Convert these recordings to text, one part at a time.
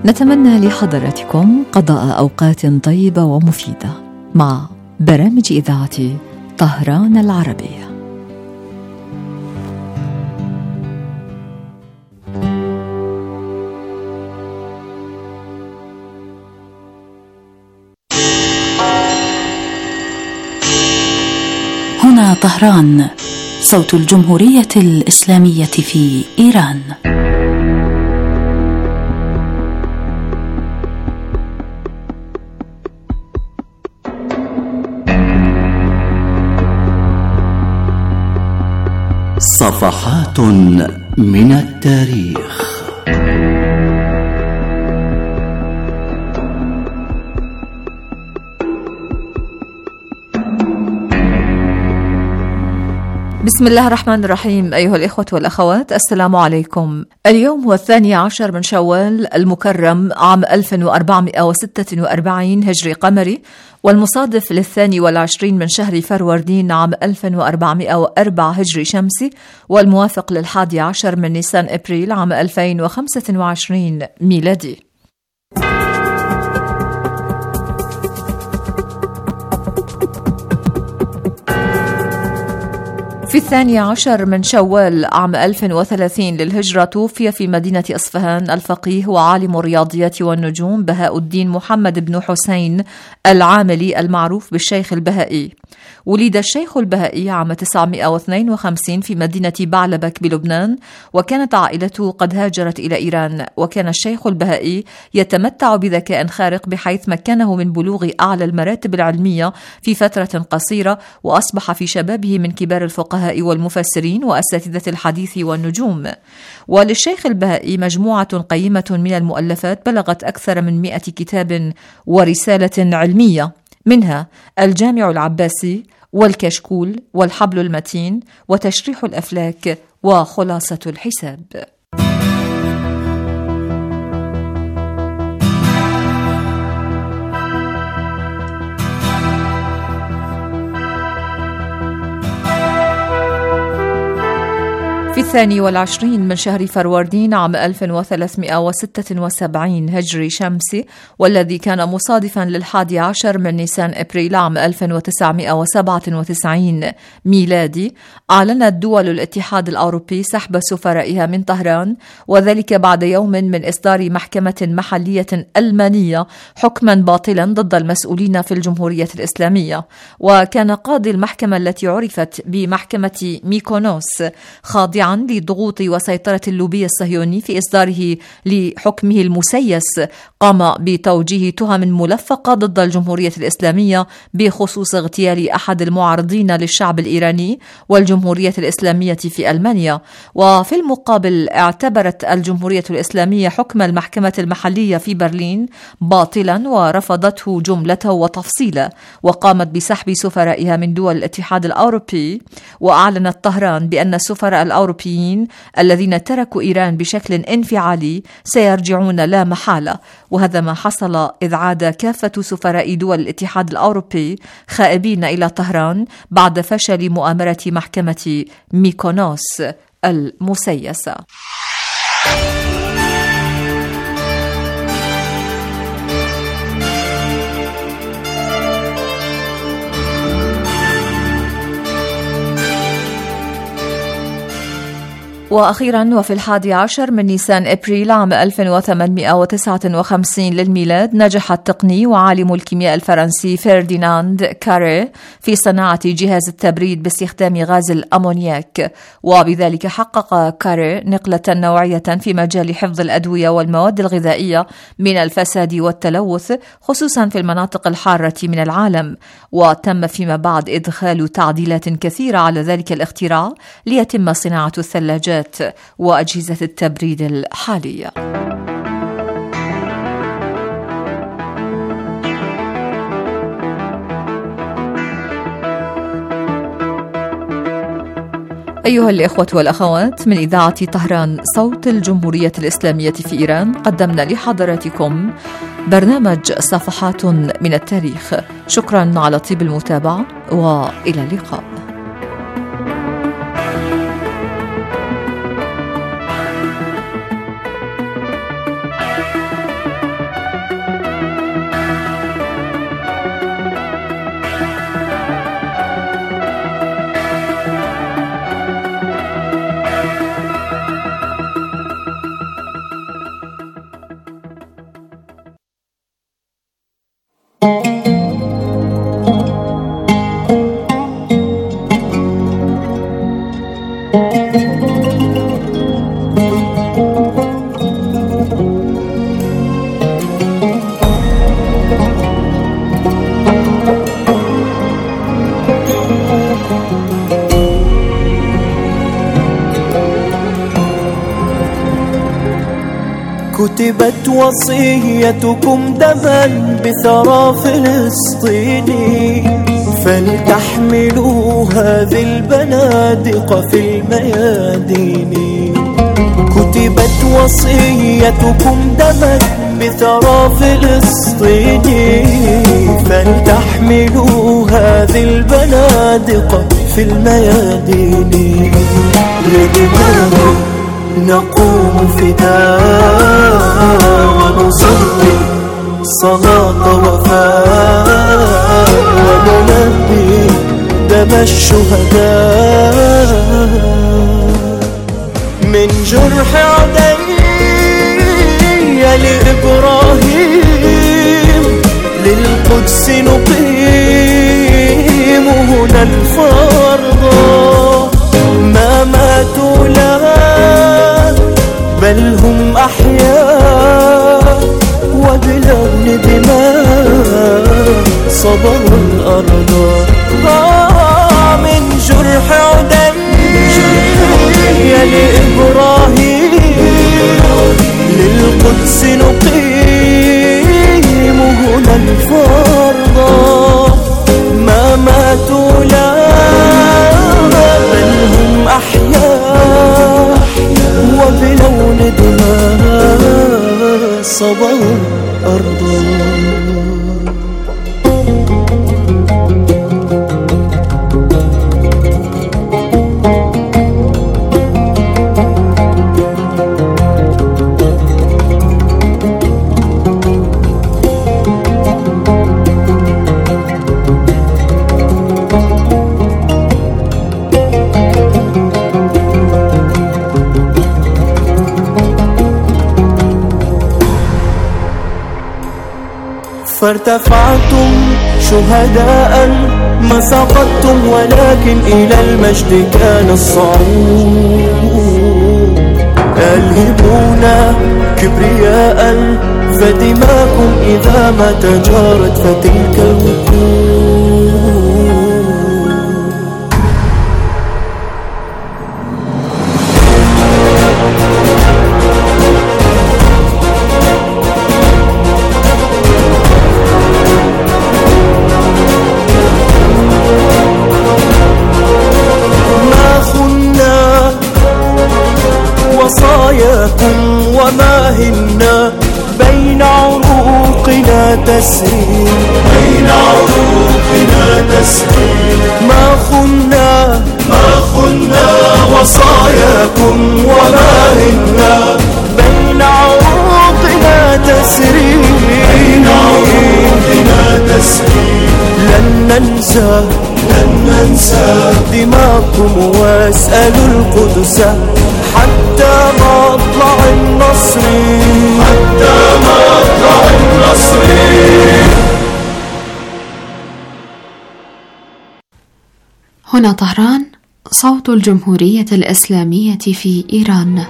نتمنى لحضراتكم قضاء أوقات طيبة ومفيدة مع برامج إذاعة طهران العربية. هنا طهران، صوت الجمهورية الإسلامية في إيران. صفحات من التاريخ. بسم الله الرحمن الرحيم. أيها الإخوة والأخوات، السلام عليكم. اليوم هو 12 من شوال المكرم عام 1446 هجري قمري، والمصادف ل22 من شهر فروردين عام 1404 هجري شمسي، والموافق ل11 من نيسان أبريل عام 2025 ميلادي. في 12 من شوال عام 1030 للهجرة توفي في مدينة أصفهان الفقيه وعالم الرياضيات والنجوم بهاء الدين محمد بن حسين العاملي المعروف بالشيخ البهائي. ولد الشيخ البهائي عام 952 في مدينة بعلبك بلبنان، وكانت عائلته قد هاجرت إلى إيران. وكان الشيخ البهائي يتمتع بذكاء خارق بحيث مكنه من بلوغ أعلى المراتب العلمية في فترة قصيرة، وأصبح في شبابه من كبار الفقهاء والمفسرين وأساتذة الحديث والنجوم. وللشيخ البهائي مجموعة قيمة من المؤلفات بلغت أكثر من 100 كتاب ورسالة علمية، منها الجامع العباسي والكشكول والحبل المتين وتشريح الأفلاك وخلاصة الحساب. في 22 من شهر فروردين عام 1376 هجري شمسي، والذي كان مصادفا ل11 من نيسان أبريل عام 1997 ميلادي، أعلنت دول الاتحاد الأوروبي سحب سفرائها من طهران، وذلك بعد يوم من إصدار محكمة محلية ألمانية حكما باطلا ضد المسؤولين في الجمهورية الإسلامية. وكان قاضي المحكمة التي عرفت بمحكمة ميكونوس خاضعا لضغوط وسيطرة اللوبي الصهيوني في إصداره لحكمه المسيس، قام بتوجيه تهم ملفقة ضد الجمهورية الإسلامية بخصوص اغتيال أحد المعارضين للشعب الإيراني والجمهورية الإسلامية في ألمانيا. وفي المقابل اعتبرت الجمهورية الإسلامية حكم المحكمة المحلية في برلين باطلا ورفضته جملته وتفصيله، وقامت بسحب سفرائها من دول الاتحاد الأوروبي. وأعلنت طهران بأن السفراء الأوروبيين الذين تركوا إيران بشكل انفعالي سيرجعون لا محالة. وهذا ما حصل إذ عاد كافة سفراء دول الاتحاد الأوروبي خائبين إلى طهران بعد فشل مؤامرة محكمة ميكونوس المسيسة. وأخيرا وفي 11 من نيسان أبريل عام 1859 للميلاد، نجح التقني وعالم الكيمياء الفرنسي فرديناند كاري في صناعة جهاز التبريد باستخدام غاز الأمونياك، وبذلك حقق كاري نقلة نوعية في مجال حفظ الأدوية والمواد الغذائية من الفساد والتلوث، خصوصا في المناطق الحارة من العالم. وتم فيما بعد إدخال تعديلات كثيرة على ذلك الاختراع ليتم صناعة الثلاجات وأجهزة التبريد الحالية. أيها الإخوة والأخوات، من إذاعة طهران صوت الجمهورية الإسلامية في إيران، قدمنا لحضراتكم برنامج صفحات من التاريخ. شكرا على طيب المتابعة، وإلى اللقاء. كتبت وصيتكم دما بثرى فلسطيني، فلتحملوا هذه البنادق في الميادين. كتبت وصيتكم دما بثرى فلسطيني، فلتحملوا هذه البنادق في الميادين. لدماء نقوم فداء ونصلي صلاة وفاء، ونلبي دم الشهداء. من جرح عدي لإبراهيم للقدس نقيم هنا الفرض. ما ماتوا لها بل هم أحياء، وبلون دماء صبروا الأرض. من جرح عدي لإبراهيم للقدس نقيم هنا الفرض. ما ماتوا لا بل هم أحياء، وبلون دماء صبروا الأرض. فارتفعتم شهداء ما سقطتم، ولكن إلى المجد كان الصعود. ألهبونا كبرياء فدماكم إذا ما تجارت فتلك الوقود. وصاياكم وما هنا بين عروقنا تسري، بين عروقنا تسري. ما خنا وصاياكم وما هنا بين عروقنا تسري، بين عروقنا تسري. لن ننسى دماءكم واسألوا القدس حتى مطلع النصر، حتى مطلع النصر. هنا طهران، صوت الجمهورية الإسلامية في إيران.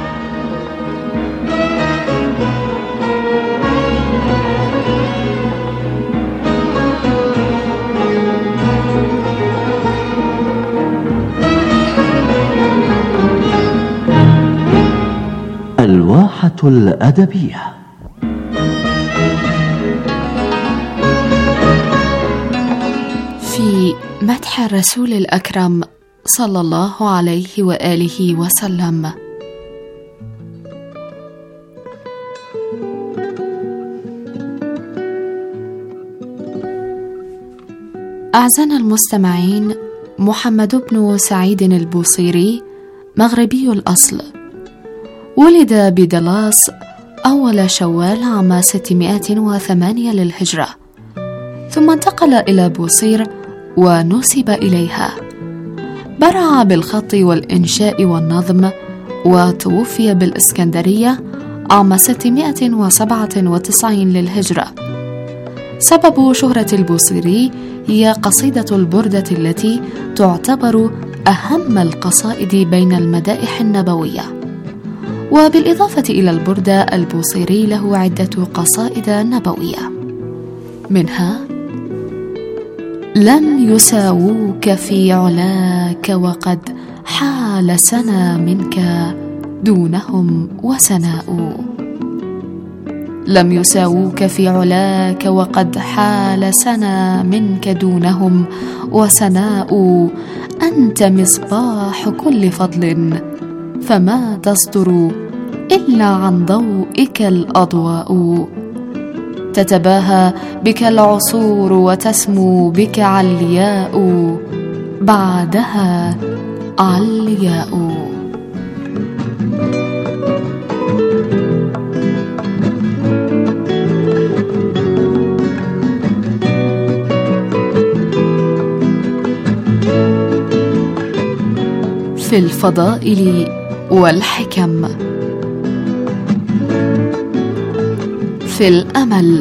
الواحة الأدبية. في مدح الرسول الأكرم صلى الله عليه وآله وسلم. أعزائنا المستمعين، محمد بن سعيد البوصيري مغربي الأصل، ولد بدلاس أول شوال عام 608 للهجرة، ثم انتقل إلى بوصير ونسب إليها. برع بالخط والإنشاء والنظم، وتوفي بالإسكندرية عام 697 للهجرة. سبب شهرة البوصيري هي قصيدة البردة التي تعتبر أهم القصائد بين المدائح النبوية. وبالإضافة إلى البردة، البوصيري له عدة قصائد نبوية، منها: لم يساووك في علاك وقد حال سنا منك دونهم وسناء. لم يساووك في علاك وقد حال سنا منك دونهم وسناء. أنت مصباح كل فضل فما تصدر إلا عن ضوئك الأضواء. تتباهى بك العصور وتسمو بك علياء، بعدها علياء. في الفضائل والحكم. في الأمل.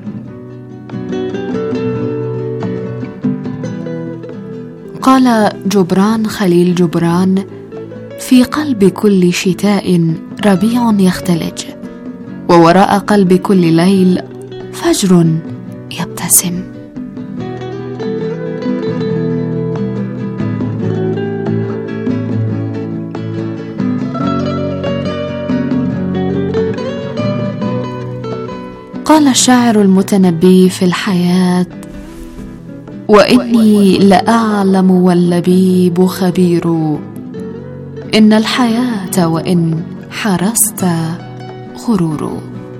قال جبران خليل جبران: في قلب كل شتاء ربيع يختلج، ووراء قلب كل ليل فجر يبتسم. قال الشاعر المتنبي في الحياة: وإني لأعلم واللبيب خبير، إن الحياة وإن حرست غرور.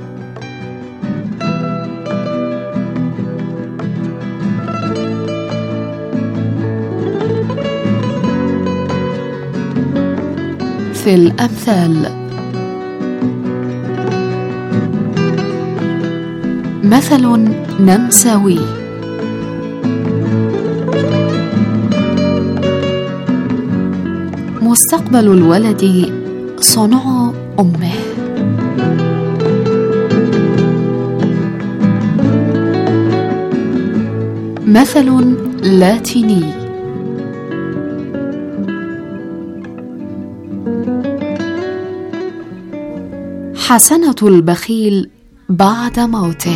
في الأمثال. مثل نمساوي: مستقبل الولد صنع أمه. مثل لاتيني: حسنة البخيل بعد موته.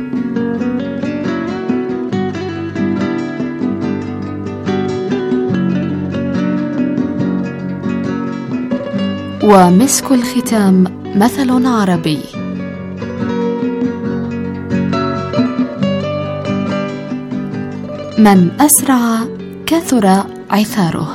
ومسك الختام مثل عربي: من أسرع كثر عثاره.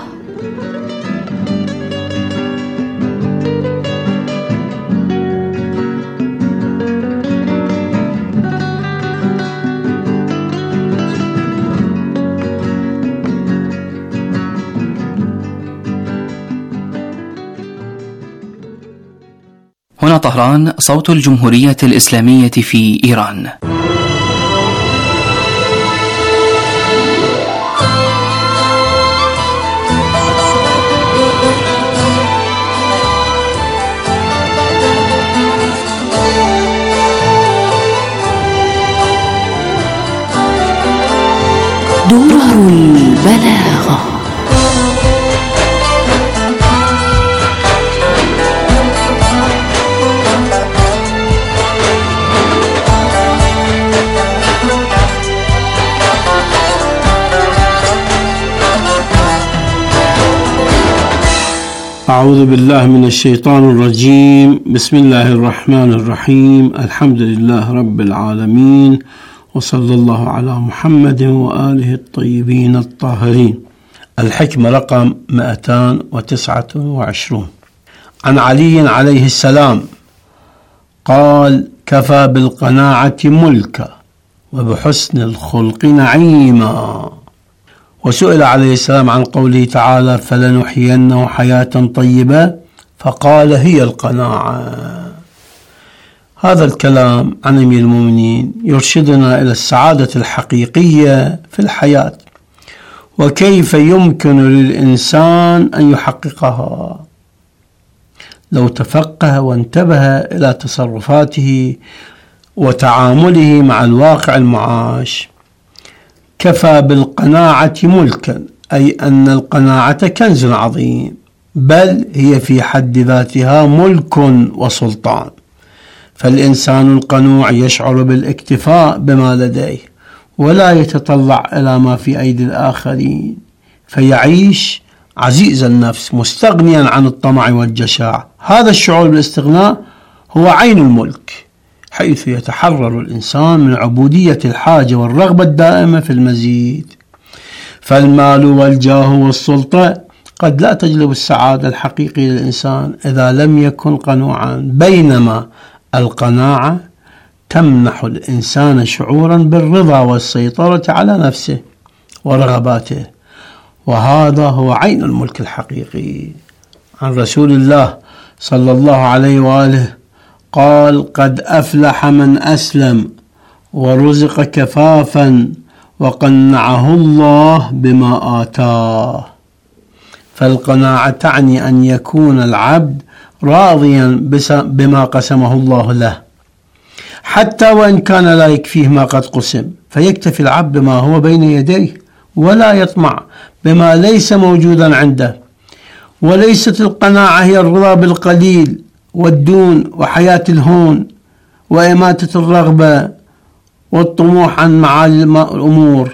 هنا طهران، صوت الجمهورية الإسلامية في إيران. دور البلاغة. أعوذ بالله من الشيطان الرجيم. بسم الله الرحمن الرحيم. الحمد لله رب العالمين، وصلى الله على محمد وآله الطيبين الطاهرين. الحكمة رقم 229. عن علي عليه السلام قال: كفى بالقناعة ملكا وبحسن الخلق نعيما. وسئل عليه السلام عن قوله تعالى: فلنحيينه حياة طيبة، فقال: هي القناعة. هذا الكلام عن أمير المؤمنين يرشدنا إلى السعادة الحقيقية في الحياة، وكيف يمكن للإنسان أن يحققها لو تفقه وانتبه إلى تصرفاته وتعامله مع الواقع المعاش. كفى بالقناعة ملكا، أي أن القناعة كنز عظيم، بل هي في حد ذاتها ملك وسلطان. فالإنسان القنوع يشعر بالاكتفاء بما لديه ولا يتطلع إلى ما في أيدي الآخرين، فيعيش عزيز النفس مستغنيا عن الطمع والجشاع. هذا الشعور بالاستغناء هو عين الملك، حيث يتحرر الإنسان من عبودية الحاجة والرغبة الدائمة في المزيد. فالمال والجاه والسلطة قد لا تجلب السعادة الحقيقية للإنسان إذا لم يكن قنوعا، بينما القناعة تمنح الإنسان شعورا بالرضا والسيطرة على نفسه ورغباته، وهذا هو عين الملك الحقيقي. عن رسول الله صلى الله عليه وآله قال: قد أفلح من أسلم ورزق كفافا وقنعه الله بما آتاه. فالقناعة تعني أن يكون العبد راضيا بما قسمه الله له، حتى وإن كان لا يكفيه ما قد قسم، فيكتفي العبد ما هو بين يديه ولا يطمع بما ليس موجودا عنده. وليست القناعة هي الرضا بالقليل والدون وحياة الهون وإماتة الرغبة والطموح عن معالي الأمور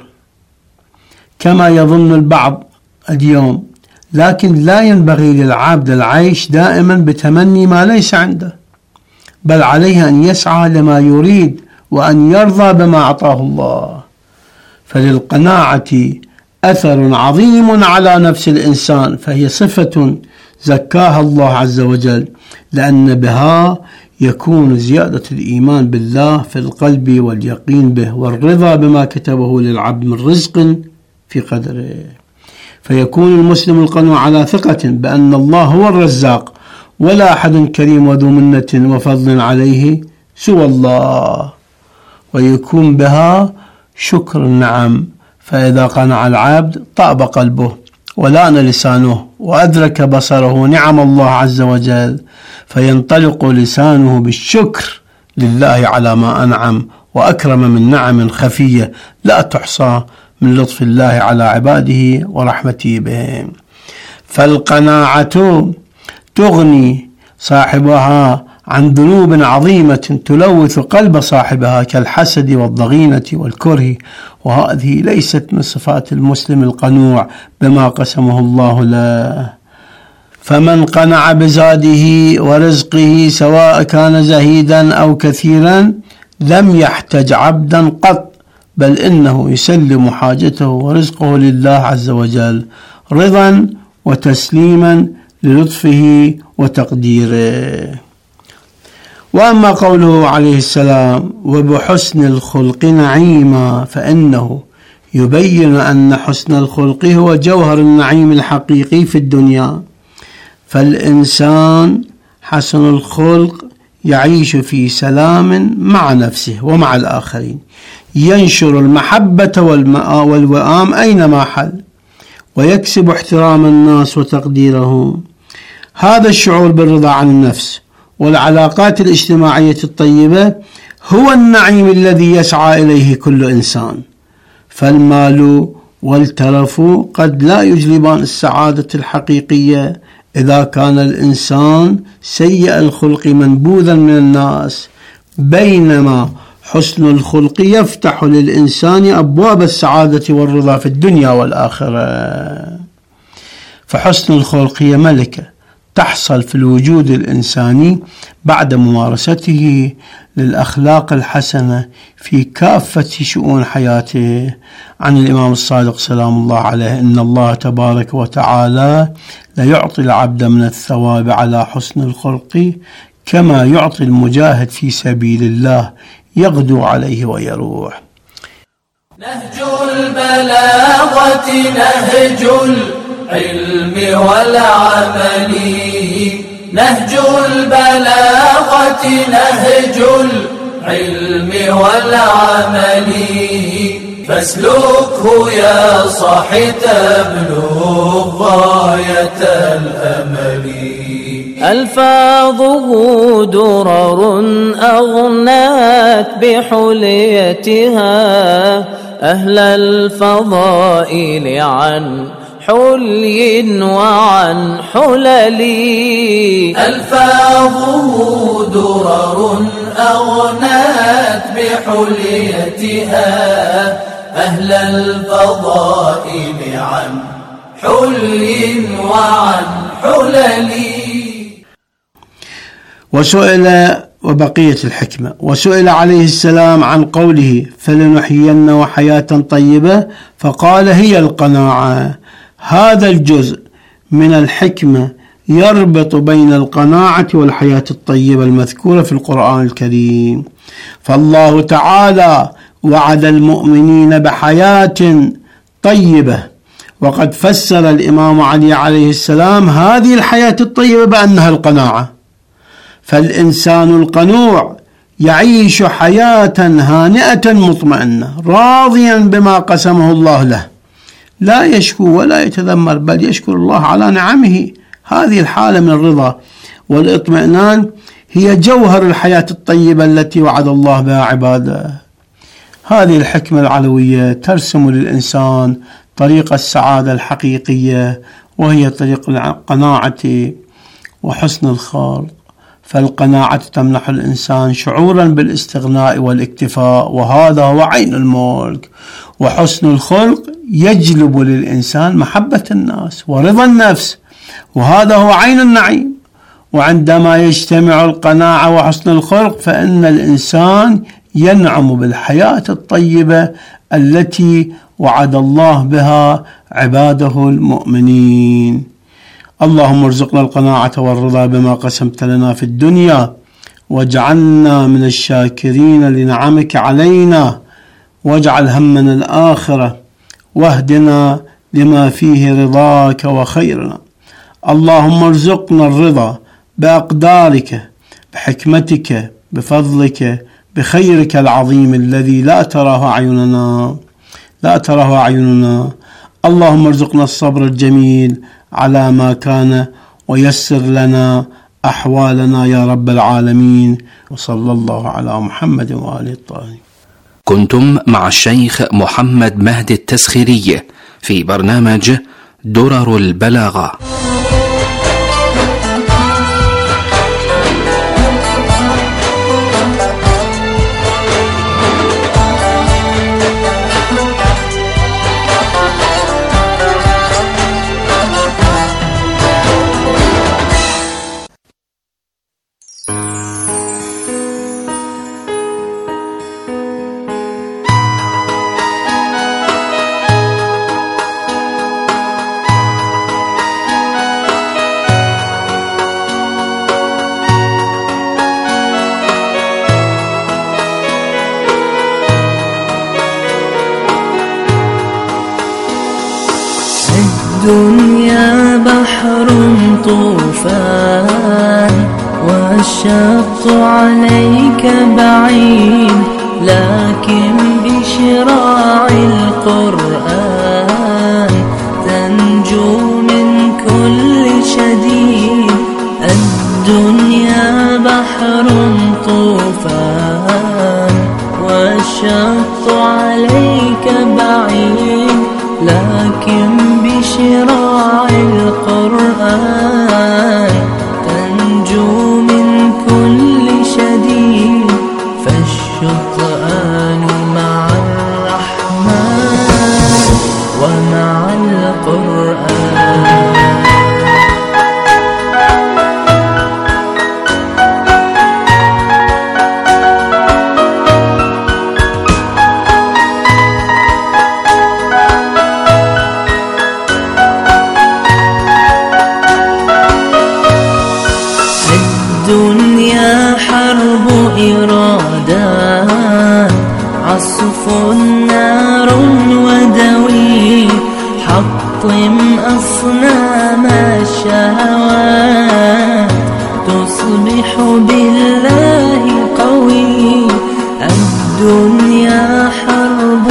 كما يظن البعض اليوم، لكن لا ينبغي للعبد العيش دائما بتمني ما ليس عنده، بل عليه أن يسعى لما يريد وأن يرضى بما أعطاه الله. فللقناعة أثر عظيم على نفس الإنسان، فهي صفة زكاها الله عز وجل، لأن بها يكون زيادة الإيمان بالله في القلب واليقين به والرضا بما كتبه للعبد من رزق في قدره. فيكون المسلم القنوع على ثقة بأن الله هو الرزاق، ولا أحد كريم وذو منة وفضل عليه سوى الله، ويكون بها شكر النعم. فإذا قنع العبد طاب قلبه ولان لسانه وأدرك بصره نعم الله عز وجل، فينطلق لسانه بالشكر لله على ما أنعم وأكرم من نعم خفية لا تحصى من لطف الله على عباده ورحمته بهم. فالقناعة تغني صاحبها عن ذنوب عظيمة تلوث قلب صاحبها كالحسد والضغينة والكره، وهذه ليست من صفات المسلم القنوع بما قسمه الله له. فمن قنع بزاده ورزقه سواء كان زهيدا أو كثيرا لم يحتج عبدا قط، بل إنه يسلم حاجته ورزقه لله عز وجل رضا وتسليما للطفه وتقديره. وأما قوله عليه السلام: وبحسن الخلق نعيما، فإنه يبين أن حسن الخلق هو جوهر النعيم الحقيقي في الدنيا. فالإنسان حسن الخلق يعيش في سلام مع نفسه ومع الآخرين، ينشر المحبة والوئام أينما حل، ويكسب احترام الناس وتقديرهم. هذا الشعور بالرضا عن النفس والعلاقات الاجتماعية الطيبة هو النعيم الذي يسعى إليه كل إنسان. فالمال والترف قد لا يجلبان السعادة الحقيقية إذا كان الإنسان سيء الخلق منبوذا من الناس، بينما حسن الخلق يفتح للإنسان أبواب السعادة والرضا في الدنيا والآخرة. فحسن الخلق هي ملكة تحصل في الوجود الإنساني بعد ممارسته للأخلاق الحسنة في كافة شؤون حياته. عن الإمام الصادق سلام الله عليه: إن الله تبارك وتعالى لا يعطي العبد من الثواب على حسن الخلق كما يعطي المجاهد في سبيل الله يغدو عليه ويروح. نهج البلاغة نهج العلم والعمل، نهج البلاغة نهج العلم والعمل، فاسلكه يا صاح تبلغ غاية الأمل. ألفاظه درر أغنات بحليتها أهل الفضائل عن حلي وعن حلل. ألفاظه درر أغنت بحليتها أهل الفضائل عن حلي وعن حلل. وسئل وبقية الحكمة. وسئل عليه السلام عن قوله فلنحيينه حياة طيبة فقال هي القناعة. هذا الجزء من الحكمة يربط بين القناعة والحياة الطيبة المذكورة في القرآن الكريم. فالله تعالى وعد المؤمنين بحياة طيبة، وقد فسر الإمام علي عليه السلام هذه الحياة الطيبة بأنها القناعة. فالإنسان القنوع يعيش حياة هانئة مطمئنة راضيا بما قسمه الله له، لا يشكو ولا يتذمر بل يشكر الله على نعمه. هذه الحالة من الرضا والاطمئنان هي جوهر الحياة الطيبة التي وعد الله بها عباده. هذه الحكمة العلوية ترسم للإنسان طريق السعادة الحقيقية، وهي طريق القناعة وحسن الخلق. فالقناعة تمنح الإنسان شعورا بالاستغناء والاكتفاء، وهذا هو عين الملك. وحسن الخلق يجلب للإنسان محبة الناس ورضا النفس، وهذا هو عين النعيم. وعندما يجتمع القناعة وحسن الخلق فإن الإنسان ينعم بالحياة الطيبة التي وعد الله بها عباده المؤمنين. اللهم ارزقنا القناعة والرضا بما قسمت لنا في الدنيا، واجعلنا من الشاكرين لنعمك علينا، واجعل همنا الآخرة، واهدنا لما فيه رضاك وخيرنا. اللهم ارزقنا الرضا بأقدارك، بحكمتك، بفضلك، بخيرك العظيم الذي لا تراه أعيننا. اللهم ارزقنا الصبر الجميل على ما كان، ويسر لنا أحوالنا يا رب العالمين. وصلى الله على محمد وآله الطاهرين. كنتم مع الشيخ محمد مهدي التسخيري في برنامج درر البلاغة. الدنيا بحر طوفان، والشط عليك بعيد، لكن بشراع القرآن تنجو من كل شديد. الدنيا بحر طوفان، والشط عليك بعيد، لكن بشراع القرآن تنجو من كل شديد. فالشطآن مع الرحمن ومع القرآن. الدنيا حرب إرادات، عصف نار ودوي، حطم أصنام الشهوات، تصبح بالله قوي. الدنيا حرب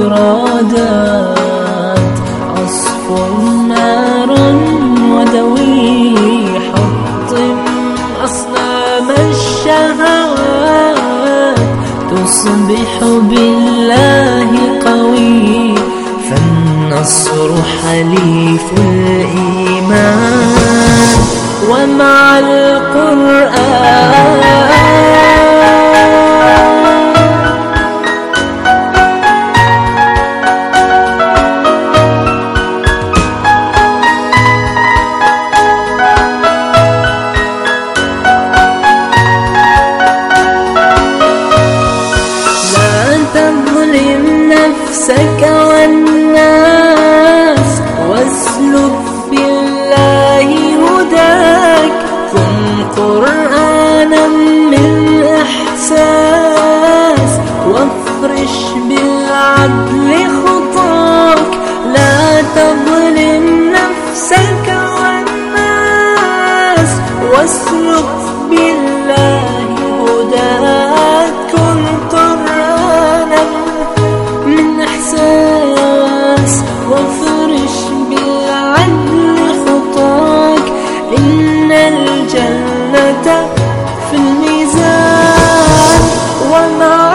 إرادات، عصف نار ودوي، حطم أصنام الشهوات، تصبح بالله قوي. فالنصر حليف الإيمان ومع القرآن. نفسك والناس واسلك بالله هداك، كن قرآنا من إحساس وافرش بالعدل خطاك. لا تظلم نفسك والناس واسلك بالله هداك، كن قرآنا من إحساس وافرش بالعدل خطاك. إن الجنة في الميزان ومع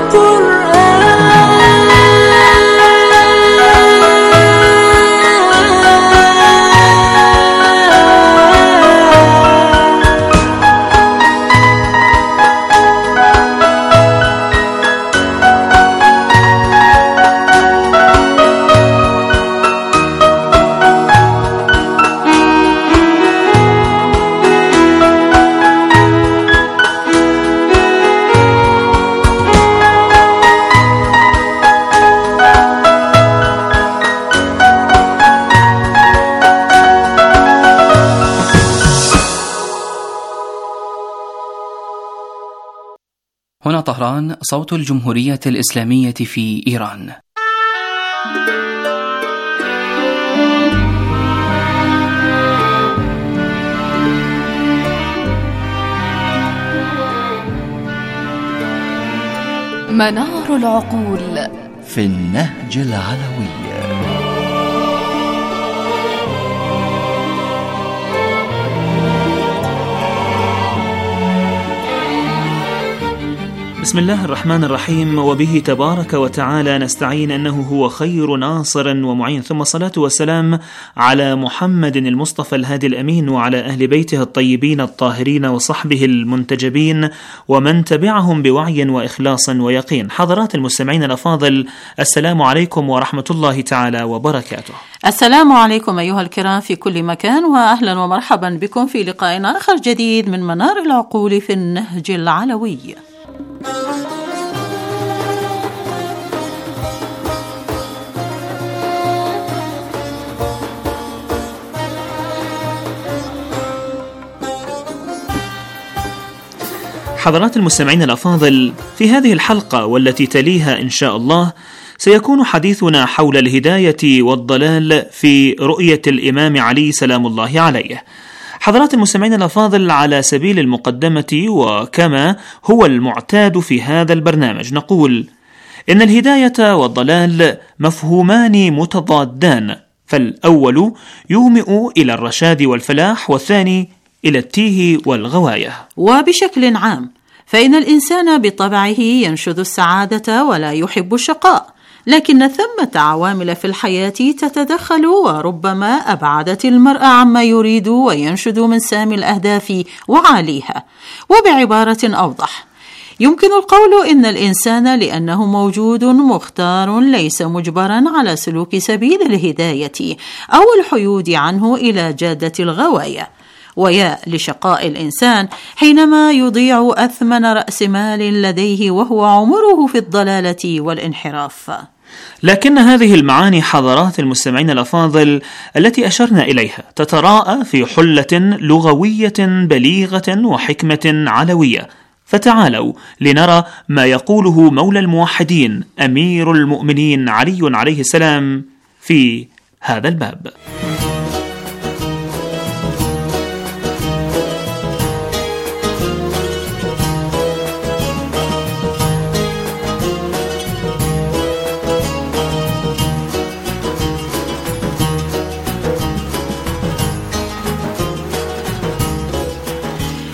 هنا طهران، صوت الجمهورية الإسلامية في إيران. منار العقول في النهج العلوي. بسم الله الرحمن الرحيم، وبه تبارك وتعالى نستعين، أنه هو خير ناصر ومعين، ثم الصلاة والسلام على محمد المصطفى الهادي الأمين وعلى أهل بيته الطيبين الطاهرين وصحبه المنتجبين ومن تبعهم بوعي وإخلاص ويقين. حضرات المستمعين الأفاضل، السلام عليكم ورحمة الله تعالى وبركاته. السلام عليكم أيها الكرام في كل مكان، وأهلا ومرحبا بكم في لقاء آخر جديد من منار العقول في النهج العلوي. حضرات المستمعين الأفاضل، في هذه الحلقة والتي تليها إن شاء الله سيكون حديثنا حول الهداية والضلال في رؤية الإمام علي سلام الله عليه. حضرات المستمعين الأفاضل، على سبيل المقدمة وكما هو المعتاد في هذا البرنامج، نقول إن الهداية والضلال مفهومان متضادان، فالأول يومئ إلى الرشاد والفلاح، والثاني إلى التيه والغواية. وبشكل عام فإن الإنسان بطبعه ينشد السعادة ولا يحب الشقاء، لكن ثمة عوامل في الحياة تتدخل وربما أبعدت المرء عما يريد وينشد من سامي الأهداف وعاليها. وبعبارة أوضح، يمكن القول إن الإنسان لأنه موجود مختار ليس مجبرا على سلوك سبيل الهداية أو الحيود عنه إلى جادة الغواية. ويا لشقاء الإنسان حينما يضيع أثمن رأس مال لديه وهو عمره في الضلالة والانحراف. لكن هذه المعاني حضرات المستمعين الأفاضل التي أشرنا إليها تتراءى في حلة لغوية بليغة وحكمة علوية. فتعالوا لنرى ما يقوله مولى الموحدين أمير المؤمنين علي عليه السلام في هذا الباب.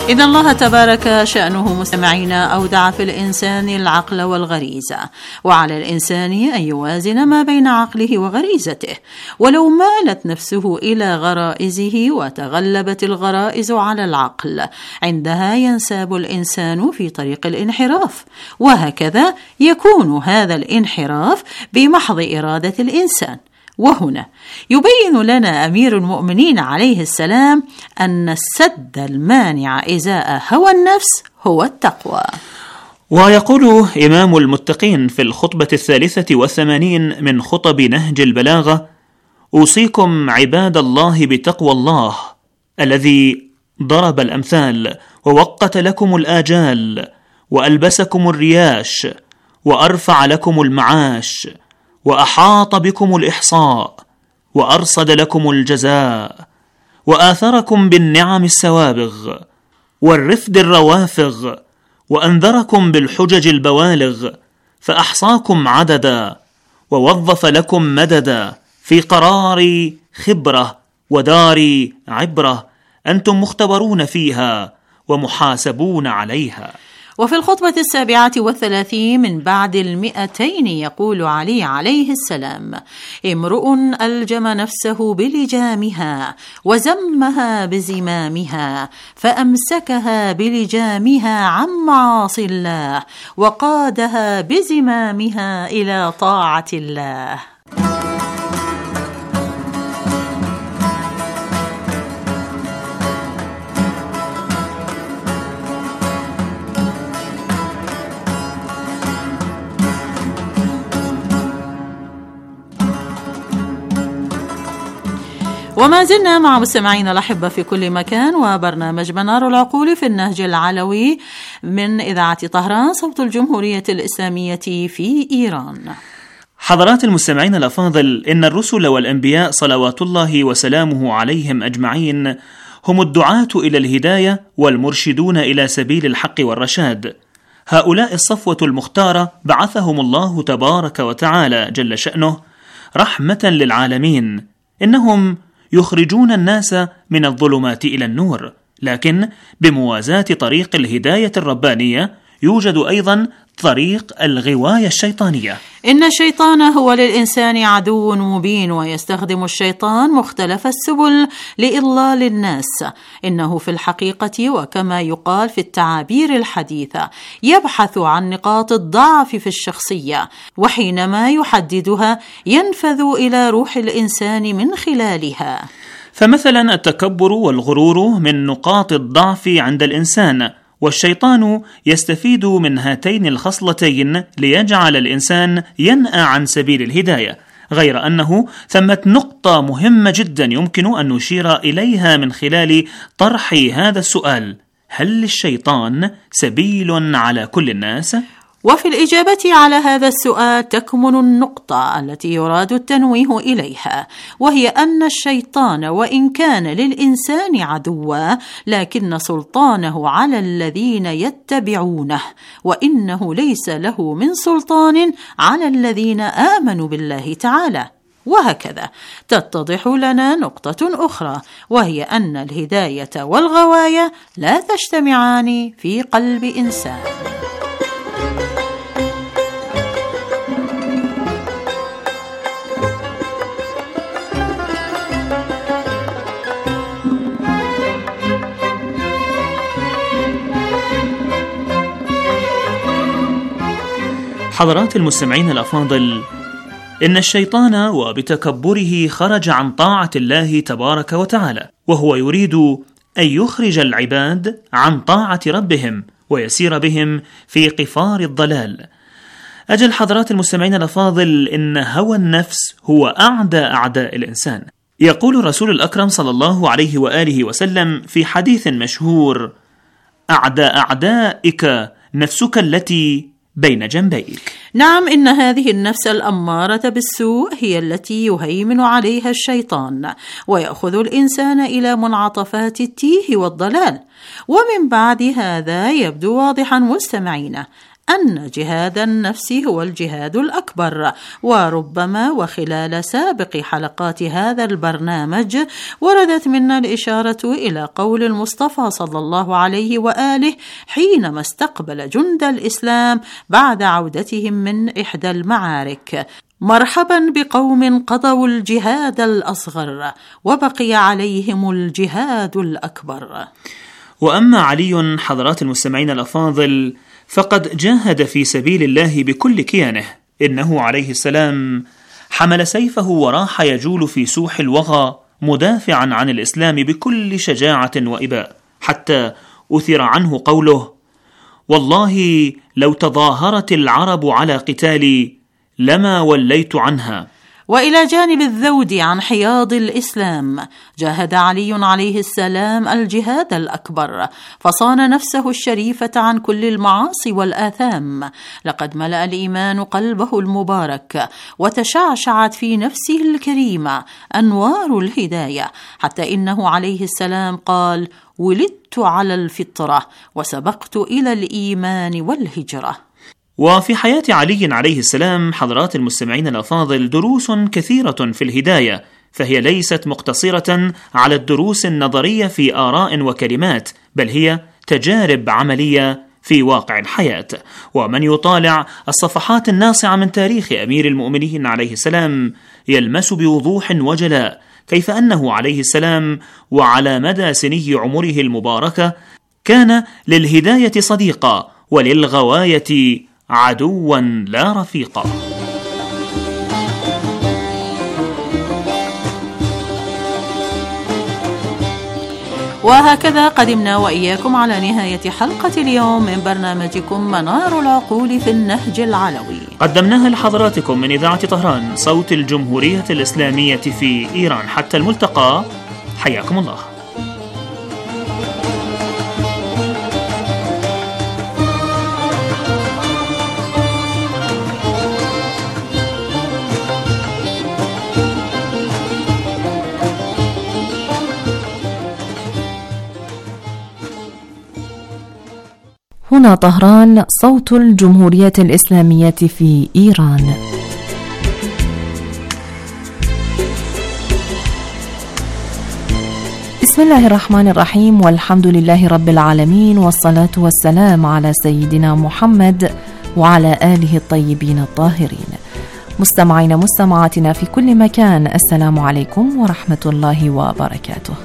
إن الله تبارك شأنه مستمعينا أودع في الإنسان العقل والغريزة، وعلى الإنسان أن يوازن ما بين عقله وغريزته، ولو مالت نفسه إلى غرائزه وتغلبت الغرائز على العقل عندها ينساب الإنسان في طريق الانحراف، وهكذا يكون هذا الانحراف بمحض إرادة الإنسان. وهنا يبين لنا أمير المؤمنين عليه السلام أن السد المانع إزاء هوى النفس هو التقوى. ويقول إمام المتقين في الخطبة 83 من خطب نهج البلاغة: أوصيكم عباد الله بتقوى الله الذي ضرب الأمثال ووقت لكم الآجال وألبسكم الرياش وأرفع لكم المعاش وأحاط بكم الإحصاء وأرصد لكم الجزاء وآثركم بالنعم السوابغ والرفد الروافغ وأنذركم بالحجج البوالغ فأحصاكم عددا ووظف لكم مددا في قرار خبرة ودار عبرة أنتم مختبرون فيها ومحاسبون عليها. وفي الخطبة 37 من بعد 200 يقول علي عليه السلام: امرؤ ألجم نفسه بلجامها وزمها بزمامها فأمسكها بلجامها عن معاصي الله وقادها بزمامها إلى طاعة الله. وما زلنا مع مستمعينا الأحبة في كل مكان، وبرنامج منار العقول في النهج العلوي من إذاعة طهران صوت الجمهورية الإسلامية في إيران. حضرات المستمعين الأفاضل، إن الرسل والأنبياء صلوات الله وسلامه عليهم أجمعين هم الدعاة إلى الهداية والمرشدون إلى سبيل الحق والرشاد. هؤلاء الصفوة المختارة بعثهم الله تبارك وتعالى جل شأنه رحمة للعالمين. إنهم يخرجون الناس من الظلمات إلى النور، لكن بموازاة طريق الهداية الربانية يوجد أيضا طريق الغواية الشيطانية. إن الشيطان هو للإنسان عدو مبين، ويستخدم الشيطان مختلف السبل لإضلال الناس. إنه في الحقيقة وكما يقال في التعابير الحديثة يبحث عن نقاط الضعف في الشخصية، وحينما يحددها ينفذ إلى روح الإنسان من خلالها. فمثلا التكبر والغرور من نقاط الضعف عند الإنسان، والشيطان يستفيد من هاتين الخصلتين ليجعل الإنسان ينأى عن سبيل الهداية. غير أنه ثمة نقطة مهمة جدا يمكن أن نشير إليها من خلال طرح هذا السؤال: هل للشيطان سبيل على كل الناس؟ وفي الإجابة على هذا السؤال تكمن النقطة التي يراد التنويه إليها، وهي أن الشيطان وإن كان للإنسان عدوا، لكن سلطانه على الذين يتبعونه، وإنه ليس له من سلطان على الذين آمنوا بالله تعالى. وهكذا تتضح لنا نقطة أخرى، وهي أن الهداية والغواية لا تجتمعان في قلب إنسان. حضرات المستمعين الأفاضل، إن الشيطان وبتكبره خرج عن طاعة الله تبارك وتعالى، وهو يريد أن يخرج العباد عن طاعة ربهم ويسير بهم في قفار الضلال. أجل حضرات المستمعين الأفاضل، إن هوى النفس هو أعدى أعداء الإنسان. يقول رسول الأكرم صلى الله عليه وآله وسلم في حديث مشهور: أعدى أعدائك نفسك التي بين جنبيك. نعم، إن هذه النفس الأمارة بالسوء هي التي يهيمن عليها الشيطان، ويأخذ الإنسان إلى منعطفات التيه والضلال. ومن بعد هذا يبدو واضحا مستمعين أن جهاد النفس هو الجهاد الأكبر. وربما وخلال سابق حلقات هذا البرنامج وردت منا الإشارة إلى قول المصطفى صلى الله عليه وآله حينما استقبل جند الإسلام بعد عودتهم من إحدى المعارك: مرحبا بقوم قضوا الجهاد الأصغر وبقي عليهم الجهاد الأكبر. وأما علي حضرات المستمعين الأفاضل فقد جاهد في سبيل الله بكل كيانه. إنه عليه السلام حمل سيفه وراح يجول في سوح الوغى مدافعا عن الإسلام بكل شجاعة وإباء، حتى أثر عنه قوله: والله لو تظاهرت العرب على قتالي لما وليت عنها. وإلى جانب الذود عن حياض الإسلام، جاهد علي عليه السلام الجهاد الأكبر، فصان نفسه الشريفة عن كل المعاصي والآثام. لقد ملأ الإيمان قلبه المبارك، وتشعشعت في نفسه الكريمة أنوار الهداية، حتى إنه عليه السلام قال: ولدت على الفطرة وسبقت إلى الإيمان والهجرة. وفي حياة علي عليه السلام حضرات المستمعين الأفاضل دروس كثيرة في الهداية، فهي ليست مقتصرة على الدروس النظرية في آراء وكلمات، بل هي تجارب عملية في واقع الحياة. ومن يطالع الصفحات الناصعة من تاريخ أمير المؤمنين عليه السلام يلمس بوضوح وجلاء كيف أنه عليه السلام وعلى مدى سني عمره المباركة كان للهداية صديقا وللغواية عدوا لا رفيقا. وهكذا قدمنا وإياكم على نهاية حلقة اليوم من برنامجكم منار العقول في النهج العلوي، قدمناها لحضراتكم من إذاعة طهران صوت الجمهورية الإسلامية في إيران. حتى الملتقى، حياكم الله. هنا طهران صوت الجمهورية الإسلامية في إيران. بسم الله الرحمن الرحيم، والحمد لله رب العالمين، والصلاة والسلام على سيدنا محمد وعلى آله الطيبين الطاهرين. مستمعين مستمعاتنا في كل مكان، السلام عليكم ورحمة الله وبركاته.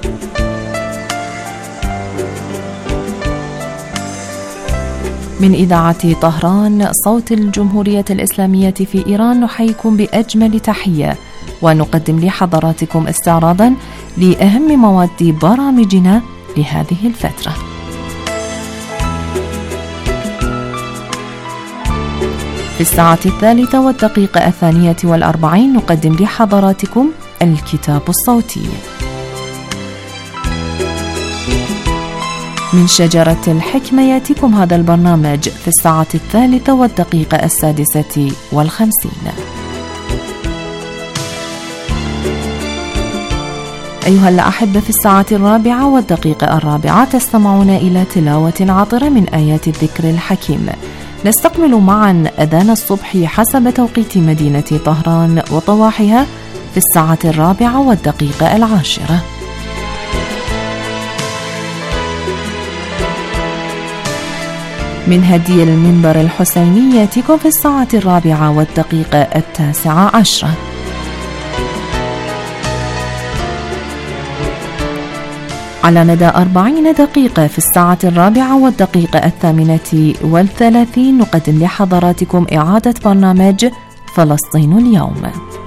من إذاعة طهران صوت الجمهورية الإسلامية في إيران نحييكم بأجمل تحية، ونقدم لحضراتكم استعراضا لأهم مواد برامجنا لهذه الفترة. في الساعة 3:42 نقدم لحضراتكم الكتاب الصوتي. من شجرة الحكمة يأتيكم هذا البرنامج في الساعة 3:56. أيها الأحبة، في الساعة 4:04 تستمعون إلى تلاوة عطرة من آيات الذكر الحكيم. نستقبل معا أذان الصبح حسب توقيت مدينة طهران وطواحها في الساعة 4:10. من هدي المنبر الحسيني يأتيكم في الساعة 4:19. على مدى 40 دقيقة في الساعة 4:38 نقدم لحضراتكم إعادة برنامج فلسطين اليوم.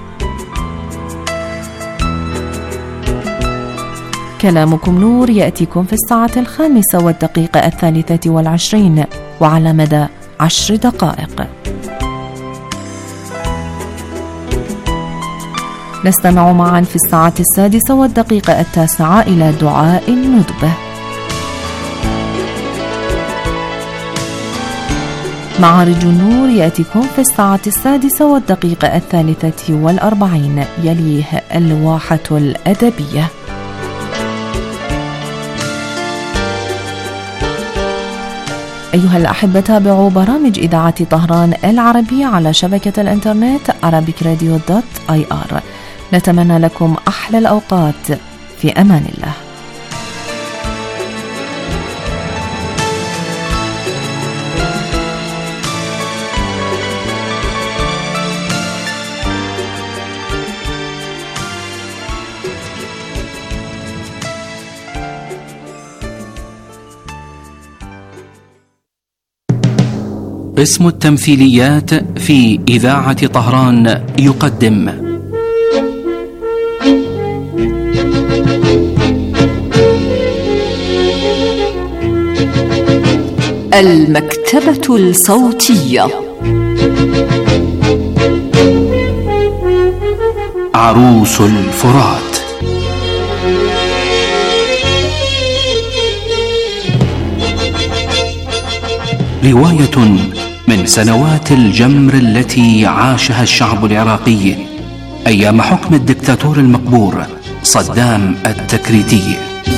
كلامكم نور يأتيكم في الساعة 5:23 وعلى مدى 10 دقائق. نستمع معا في الساعة 6:09 إلى دعاء الندبة. معارج النور يأتيكم في الساعة 6:43 يليه الواحة الأدبية. أيها الأحبة، تابعوا برامج إذاعة طهران العربية على شبكة الإنترنت arabicradio.ir. نتمنى لكم أحلى الأوقات، في أمان الله. اسم التمثيليات في إذاعة طهران يقدم المكتبة الصوتية. عروس الفرات. رواية من سنوات الجمر التي عاشها الشعب العراقي أيام حكم الدكتاتور المقبور صدام التكريتي.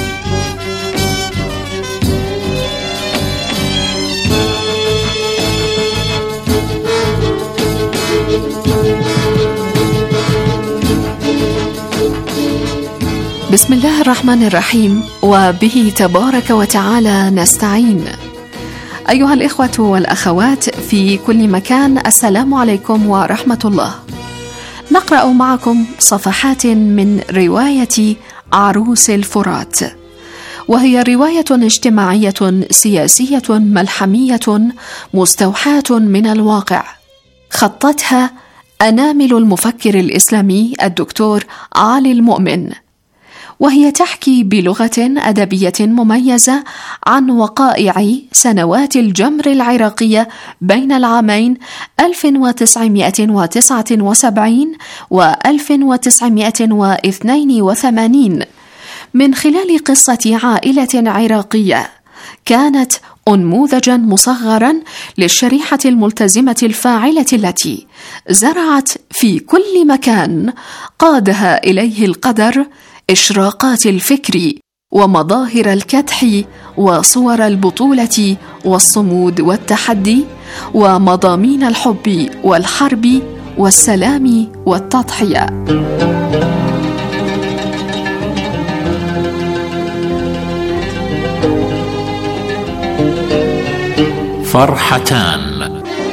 بسم الله الرحمن الرحيم، وبه تبارك وتعالى نستعين. أيها الإخوة والأخوات في كل مكان، السلام عليكم ورحمة الله. نقرأ معكم صفحات من رواية عروس الفرات، وهي رواية اجتماعية سياسية ملحمية مستوحاة من الواقع، خطتها أنامل المفكر الإسلامي الدكتور علي المؤمن، وهي تحكي بلغة أدبية مميزة عن وقائع سنوات الجمر العراقية بين العامين 1979 و 1982 من خلال قصة عائلة عراقية كانت أنموذجا مصغرا للشريحة الملتزمة الفاعلة التي زرعت في كل مكان قادها إليه القدر إشراقات الفكر ومظاهر الكدح وصور البطولة والصمود والتحدي ومضامين الحب والحرب والسلام والتضحية. فرحتان.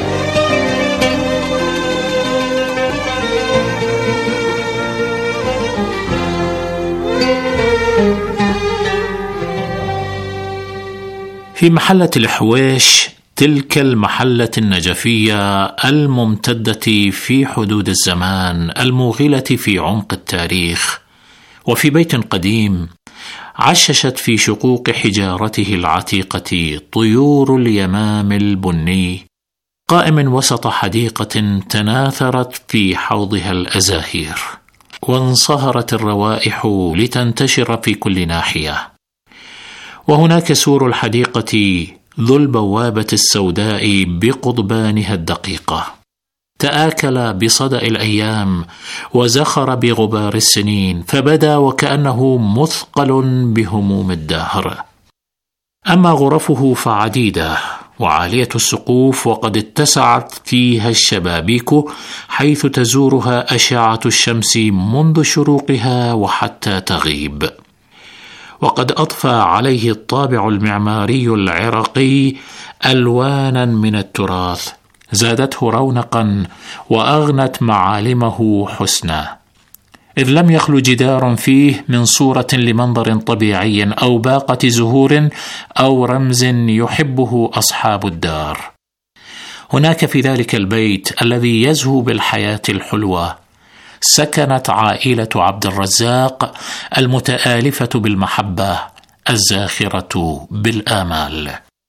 في محلة الحويش، تلك المحلة النجفية الممتدة في حدود الزمان الموغلة في عمق التاريخ، وفي بيت قديم عششت في شقوق حجارته العتيقة طيور اليمام البني، قائم وسط حديقة تناثرت في حوضها الأزاهير، وانصهرت الروائح لتنتشر في كل ناحية. وهناك سور الحديقة ذو البوابة السوداء بقضبانها الدقيقة تآكل بصدأ الأيام وزخر بغبار السنين، فبدا وكأنه مثقل بهموم الدهر. أما غرفه فعديدة وعالية السقوف، وقد اتسعت فيها الشبابيك حيث تزورها أشعة الشمس منذ شروقها وحتى تغيب. وقد أضفى عليه الطابع المعماري العراقي ألوانا من التراث زادته رونقا وأغنت معالمه حسنا، إذ لم يخلو جدار فيه من صورة لمنظر طبيعي أو باقة زهور أو رمز يحبه أصحاب الدار. هناك في ذلك البيت الذي يزهو بالحياة الحلوة سكنت عائلة عبد الرزاق المتآلفة بالمحبة الزاخرة بالآمال.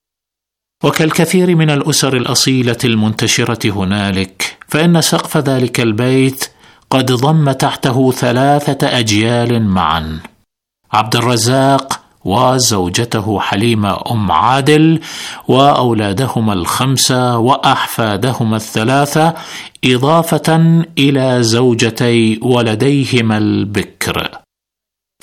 وكالكثير من الأسر الأصيلة المنتشرة هنالك، فإن سقف ذلك البيت قد ضم تحته 3 أجيال معا: عبد الرزاق وزوجته حليمة أم عادل وأولادهما 5 وأحفادهما 3، إضافة إلى زوجتي ولديهما البكر.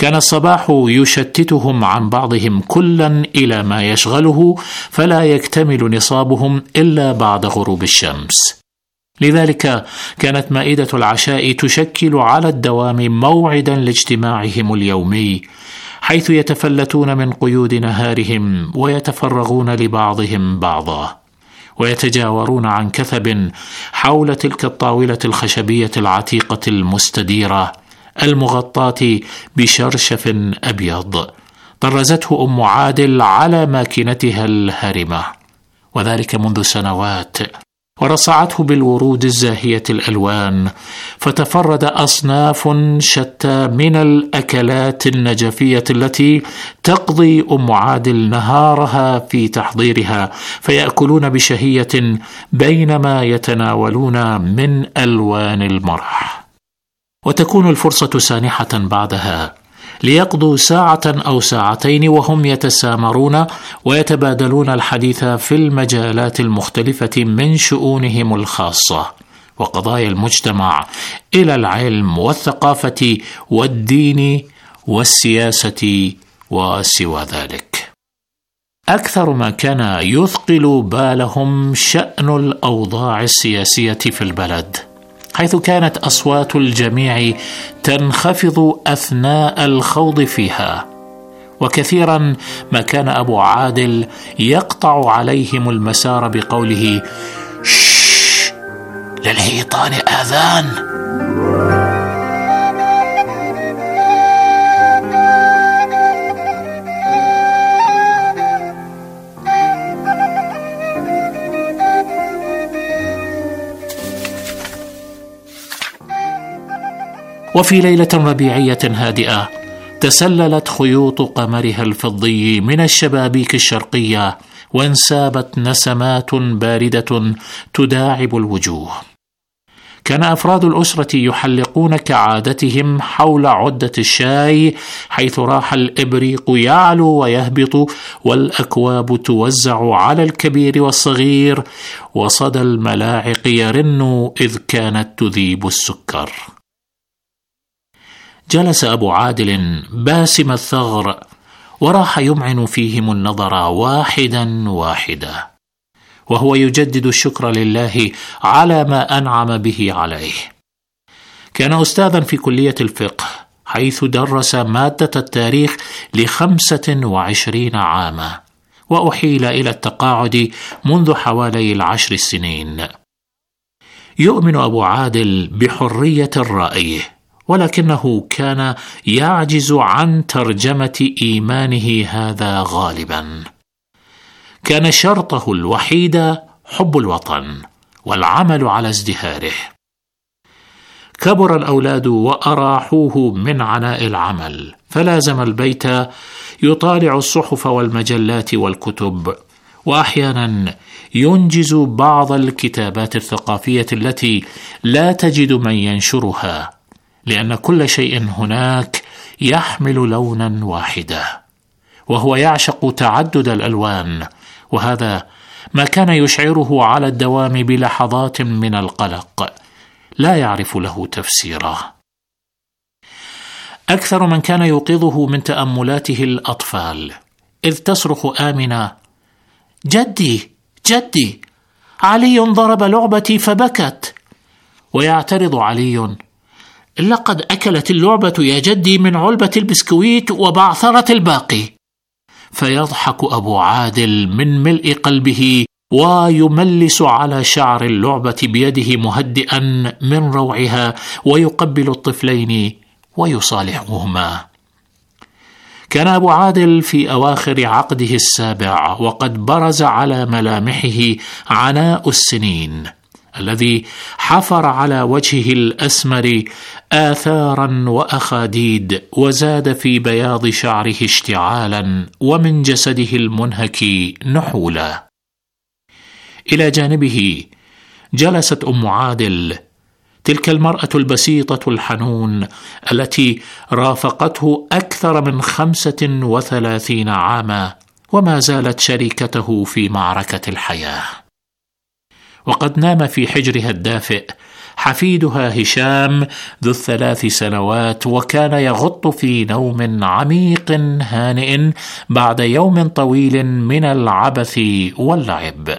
كان الصباح يشتتهم عن بعضهم كلا إلى ما يشغله، فلا يكتمل نصابهم إلا بعد غروب الشمس. لذلك كانت مائدة العشاء تشكل على الدوام موعدا لاجتماعهم اليومي، حيث يتفلتون من قيود نهارهم ويتفرغون لبعضهم بعضا، ويتجاورون عن كثب حول تلك الطاولة الخشبية العتيقة المستديرة المغطاة بشرشف أبيض طرزته أم عادل على ماكنتها الهارمة، وذلك منذ سنوات، ورصعته بالورود الزاهية الألوان، فتفرد أصناف شتى من الأكلات النجفية التي تقضي أم عادل نهارها في تحضيرها، فيأكلون بشهية بينما يتناولون من ألوان المرح. وتكون الفرصة سانحة بعدها ليقضوا ساعة أو ساعتين وهم يتسامرون ويتبادلون الحديث في المجالات المختلفة من شؤونهم الخاصة وقضايا المجتمع إلى العلم والثقافة والدين والسياسة وسوى ذلك. أكثر ما كان يثقل بالهم شأن الأوضاع السياسية في البلد، حيث كانت أصوات الجميع تنخفض أثناء الخوض فيها، وكثيرا ما كان أبو عادل يقطع عليهم المسار بقوله: شش، للحيطان آذان. وفي ليلة ربيعية هادئة تسللت خيوط قمرها الفضي من الشبابيك الشرقية، وانسابت نسمات باردة تداعب الوجوه. كان أفراد الأسرة يحلقون كعادتهم حول عدة الشاي، حيث راح الإبريق يعلو ويهبط، والأكواب توزع على الكبير والصغير، وصدى الملاعق يرن إذ كانت تذيب السكر. جلس أبو عادل باسم الثغر وراح يمعن فيهم النظر واحدا واحدا، وهو يجدد الشكر لله على ما أنعم به عليه. كان أستاذا في كلية الفقه، حيث درس مادة التاريخ ل25 عاما، وأحيل إلى التقاعد منذ حوالي 10 سنين. يؤمن أبو عادل بحرية الرأي، ولكنه كان يعجز عن ترجمة إيمانه هذا غالبا. كان شرطه الوحيد حب الوطن والعمل على ازدهاره. كبر الأولاد وأراحوه من عناء العمل، فلازم البيت يطالع الصحف والمجلات والكتب، وأحيانا ينجز بعض الكتابات الثقافية التي لا تجد من ينشرها، لأن كل شيء هناك يحمل لونا واحدا، وهو يعشق تعدد الألوان، وهذا ما كان يشعره على الدوام بلحظات من القلق لا يعرف له تفسيرا. أكثر من كان يوقظه من تأملاته الأطفال، إذ تصرخ آمنة: جدي جدي، علي ضرب لعبتي فبكت. ويعترض علي: لقد أكلت اللعبة يا جدي من علبة البسكويت وبعثرت الباقي. فيضحك أبو عادل من ملء قلبه ويملس على شعر اللعبة بيده مهدئا من روعها، ويقبل الطفلين ويصالحهما. كان أبو عادل في أواخر عقده 7، وقد برز على ملامحه عناء السنين الذي حفر على وجهه الأسمر آثارا وأخاديد، وزاد في بياض شعره اشتعالا، ومن جسده المنهك نحولا. إلى جانبه جلست أم عادل، تلك المرأة البسيطة الحنون التي رافقته أكثر من 35 عاما، وما زالت شريكته في معركة الحياة. وقد نام في حجرها الدافئ حفيدها هشام ذو ال3 سنوات، وكان يغط في نوم عميق هانئ بعد يوم طويل من العبث واللعب.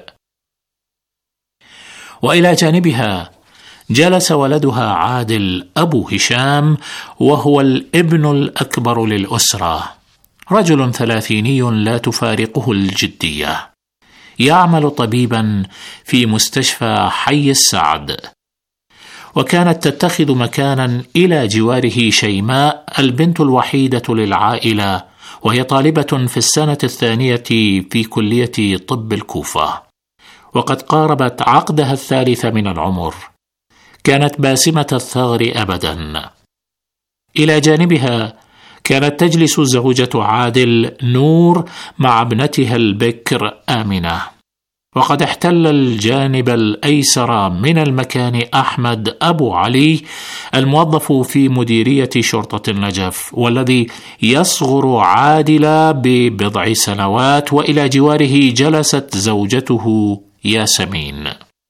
وإلى جانبها جلس ولدها عادل أبو هشام، وهو الابن الأكبر للأسرة، رجل 30 لا تفارقه الجدية، يعمل طبيبا في مستشفى حي السعد. وكانت تتخذ مكانا إلى جواره شيماء البنت الوحيدة للعائلة، وهي طالبة في السنة 2 في كلية طب الكوفة، وقد قاربت عقدها 3 من العمر. كانت باسمة الثغر أبدا. إلى جانبها كانت تجلس زوجة عادل نور مع ابنتها البكر آمنة. وقد احتل الجانب الأيسر من المكان أحمد أبو علي، الموظف في مديرية شرطة النجف، والذي يصغر عادل ب9 سنوات. وإلى جواره جلست زوجته ياسمين.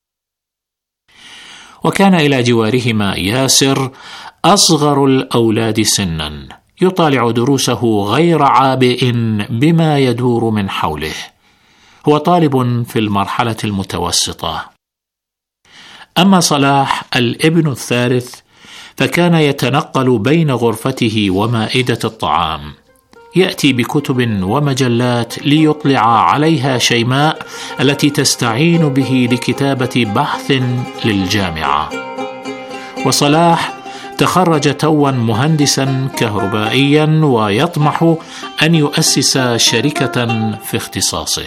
وكان إلى جوارهما ياسر أصغر الأولاد سنا، يطالع دروسه غير عابئ بما يدور من حوله. هو طالب في المرحلة المتوسطة. أما صلاح الابن الثالث فكان يتنقل بين غرفته ومائدة الطعام، يأتي بكتب ومجلات ليطلع عليها شيماء التي تستعين به لكتابة بحث للجامعة. وصلاح تخرج توا مهندسا كهربائيا، ويطمح أن يؤسس شركة في اختصاصه.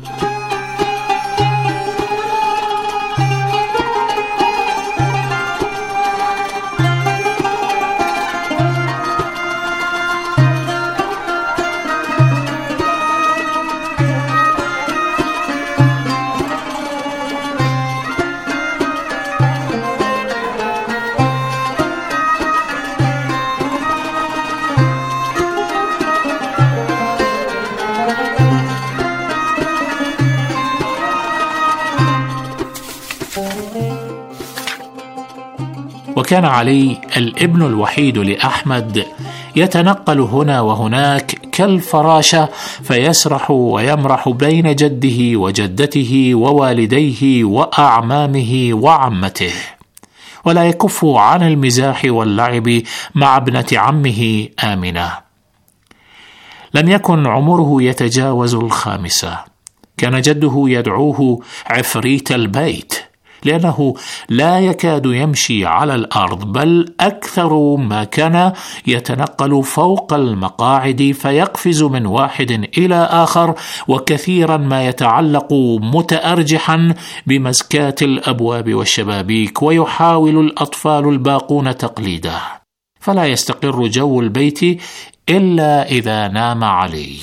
وكان علي الابن الوحيد لأحمد يتنقل هنا وهناك كالفراشة، فيسرح ويمرح بين جده وجدته ووالديه وأعمامه وعمته، ولا يكف عن المزاح واللعب مع ابنة عمه آمنة. لم يكن عمره يتجاوز 5. كان جده يدعوه عفريت البيت، لأنه لا يكاد يمشي على الأرض، بل أكثر ما كان يتنقل فوق المقاعد، فيقفز من واحد إلى آخر، وكثيرا ما يتعلق متأرجحا بمسكات الأبواب والشبابيك، ويحاول الأطفال الباقون تقليده، فلا يستقر جو البيت إلا إذا نام عليه.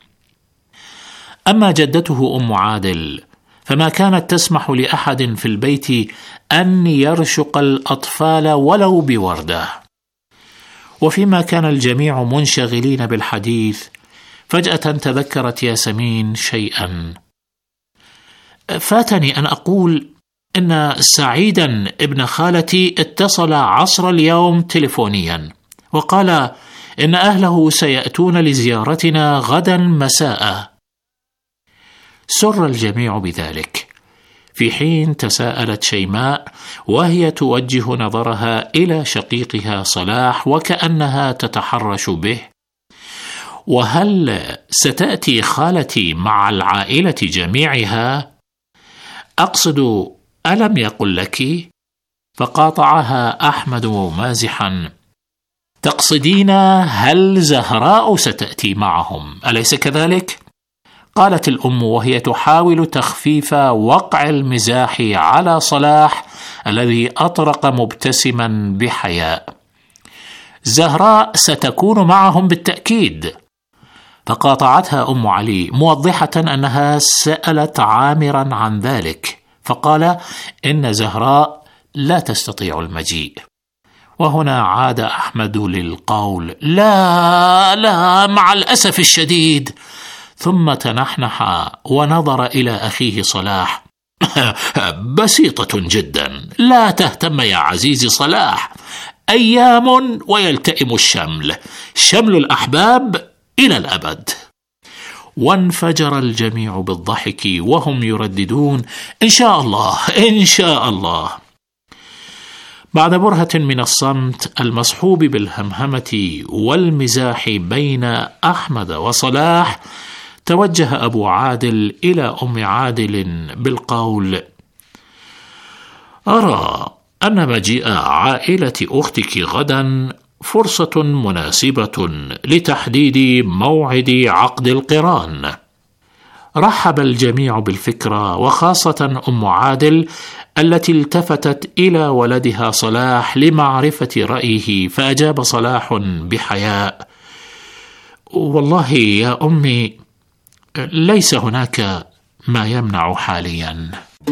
أما جدته أم عادل فما كانت تسمح لأحد في البيت أن يرشق الأطفال ولو بوردة. وفيما كان الجميع منشغلين بالحديث، فجأة تذكرت ياسمين شيئا. فاتني أن أقول إن سعيدا ابن خالتي اتصل عصر اليوم تليفونيا، وقال إن أهله سيأتون لزيارتنا غدا مساء. سر الجميع بذلك، في حين تساءلت شيماء وهي توجه نظرها إلى شقيقها صلاح وكأنها تتحرش به: وهل ستأتي خالتي مع العائلة جميعها؟ أقصد، ألم يقل لك؟ فقاطعها أحمد مازحا: تقصدين هل زهراء ستأتي معهم، أليس كذلك؟ قالت الأم وهي تحاول تخفيف وقع المزاح على صلاح الذي أطرق مبتسما بحياء: زهراء ستكون معهم بالتأكيد. فقاطعتها أم علي موضحة أنها سألت عامرا عن ذلك، فقال إن زهراء لا تستطيع المجيء. وهنا عاد أحمد للقول: لا مع الأسف الشديد. ثم تنحنح ونظر إلى أخيه صلاح: بسيطة جدا، لا تهتم يا عزيزي صلاح، أيام ويلتئم الشمل، شمل الأحباب إلى الأبد. وانفجر الجميع بالضحك وهم يرددون: إن شاء الله، إن شاء الله. بعد برهة من الصمت المصحوب بالهمهمة والمزاح بين أحمد وصلاح، توجه أبو عادل إلى أم عادل بالقول: أرى أن مجيء عائلة أختك غدا فرصة مناسبة لتحديد موعد عقد القران. رحب الجميع بالفكرة، وخاصة أم عادل التي التفتت إلى ولدها صلاح لمعرفة رأيه، فأجاب صلاح بحياء: والله يا أمي ليس هناك ما يمنع حاليا.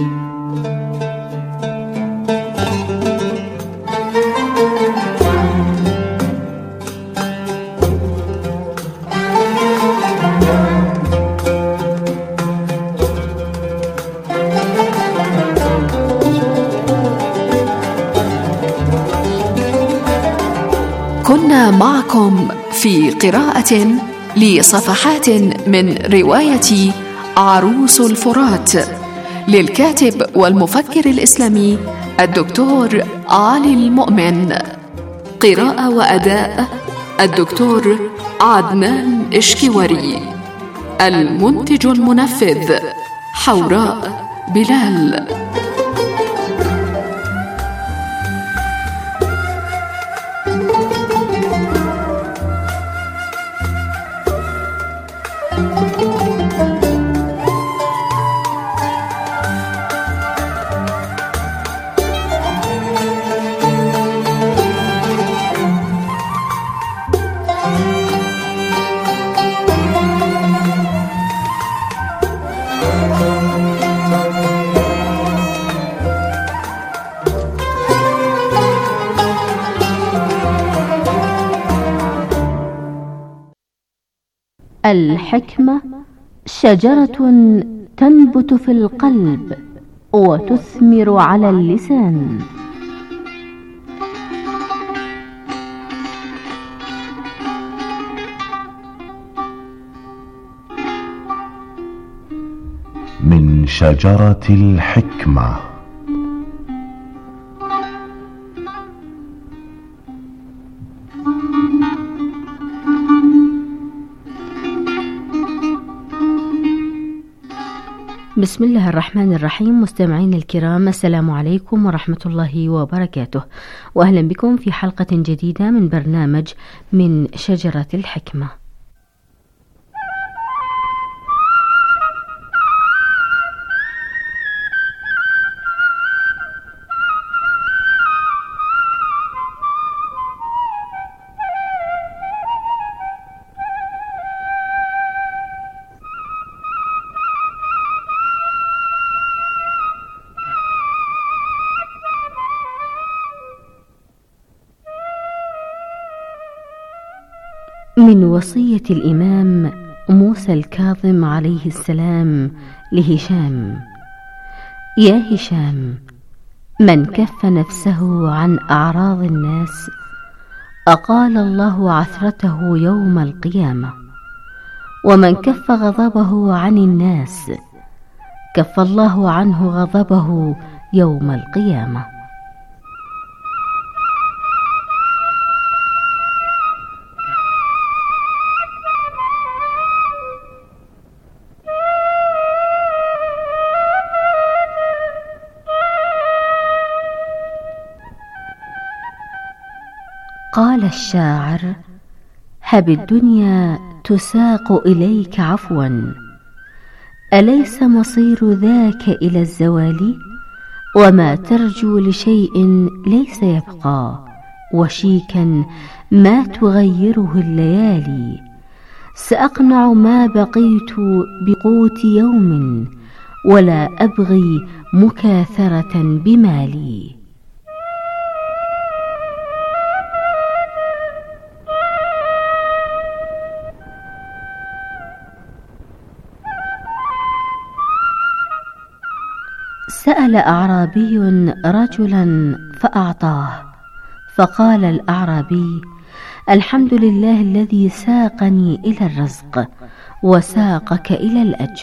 كنا معكم في قراءة لصفحات من رواية عروس الفرات للكاتب والمفكر الإسلامي الدكتور علي المؤمن. قراءة وأداء الدكتور عدنان إشكيوري. المنتج المنفذ حوراء بلال. الحكمة شجرة تنبت في القلب وتثمر على اللسان. من شجرة الحكمة. بسم الله الرحمن الرحيم. مستمعين الكرام، السلام عليكم ورحمة الله وبركاته، وأهلا بكم في حلقة جديدة من برنامج من شجرة الحكمة. من وصية الإمام موسى الكاظم عليه السلام لهشام: يا هشام، من كف نفسه عن أعراض الناس أقال الله عثرته يوم القيامة، ومن كف غضبه عن الناس كف الله عنه غضبه يوم القيامة. قال الشاعر: هب الدنيا تساق إليك عفوا، أليس مصير ذاك إلى الزوال؟ وما ترجو لشيء ليس يبقى، وشيكا ما تغيره الليالي. سأقنع ما بقيت بقوت يوم، ولا أبغي مكاثرة بمالي. سأل أعرابي رجلا فأعطاه، فقال الأعرابي: الحمد لله الذي ساقني إلى الرزق وساقك إلى الأجر.